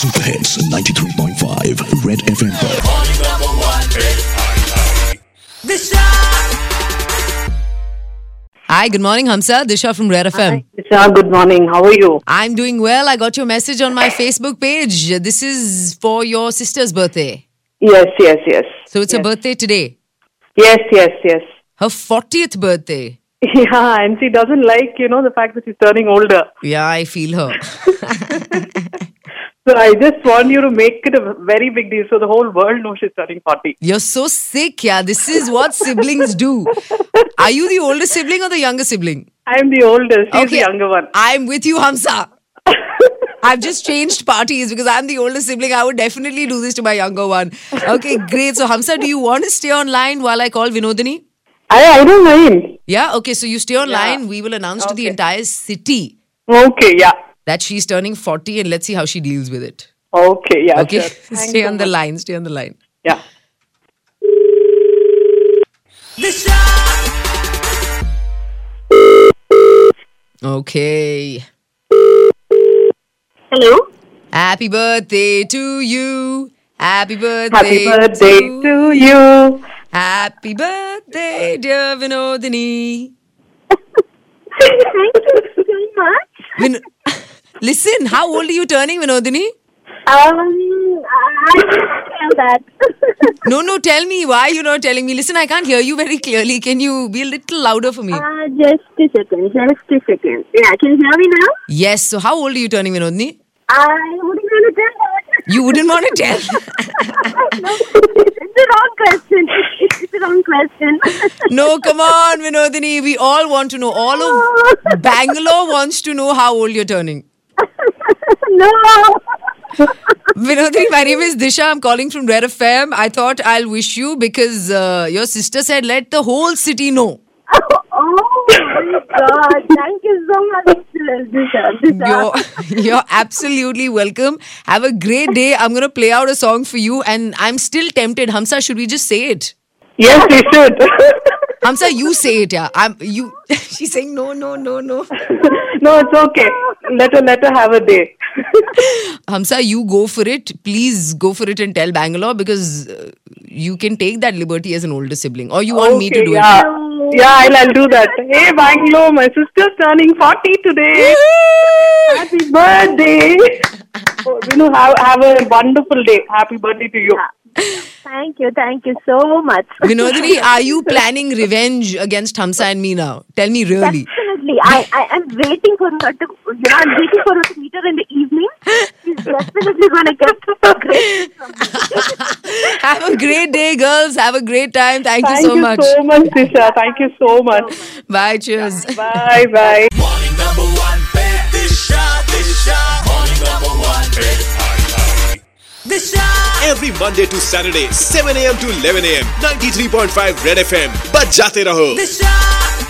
Super hits 93.5 Red FM पर। Hi, good morning, Hamsa. Disha from Red FM. Hi, Disha, good morning. How are you? I'm doing well. I got your message on my Facebook page. This is for your sister's birthday. Yes. So it's her birthday today. Yes. Her 40th birthday. Yeah, and she doesn't like, the fact that she's turning older. Yeah, I feel her. So I just want you to make it a very big deal so the whole world knows she's turning 40. You're so sick, yeah. This is what siblings do. Are you the older sibling or the younger sibling? I'm the oldest. She's the younger one. I'm with you, Hamsa. I've just changed parties because I'm the older sibling. I would definitely do this to my younger one. Okay, great. So, Hamsa, do you want to stay online while I call Vinodini? I don't mind. Yeah, okay. So, you stay online. We will announce to the entire city Okay, yeah. that she's turning 40 and let's see how she deals with it. Okay, yeah. Okay? Sure. Thanks Stay so on the much. line. Stay on the line. Yeah. Okay. Hello. Happy birthday to you. Happy birthday. Happy birthday to you. Happy birthday, dear Vinodini. Thank you so much. Listen, how old are you turning, Vinodini? I didn't tell that. No, tell me. Why are you not telling me? Listen, I can't hear you very clearly. Can you be a little louder for me? Just a second. Yeah, can you hear me now? Yes. So, how old are you turning, Vinodini? I wouldn't want to tell that. You wouldn't want to tell. No, it's the wrong question. It's the wrong question. No, come on, Vinodini. We all want to know. All of Bangalore wants to know how old you're turning. No. Vinodini, my name is Disha. I'm calling from Red FM. I thought I'll wish you because your sister said let the whole city know. Oh my God. Thank you so much, Disha. You're absolutely welcome. Have a great day. I'm going to play out a song for you and I'm still tempted. Hamsa, should we just say it? Yes, we should. Hamsa, you say it, yeah. She's saying no. No, it's okay. Let her have a day. Hamsa, you go for it. Please go for it and tell Bangalore because you can take that liberty as an older sibling. Or you want me to do yeah. it? Yeah, I'll do that. Hey, Bangalore, my sister's turning 40 today. Happy birthday. Have a wonderful day. Happy birthday to you. Thank you so much. Vinodini, are you planning revenge against Hamsa and me now? Tell me really. Definitely. I am waiting for her to, I'm waiting for her to meet her in the evening. She's definitely going to get a great from me. Have a great day, girls. Have a great time. Thank you so much. Thank you so much, Disha. Thank you so much. Bye, cheers. Bye. Morning number one, Disha. Morning number one, Disha. Every Monday to Saturday, 7 a.m. to 11 a.m. 93.5 Red FM. बज जाते रहो.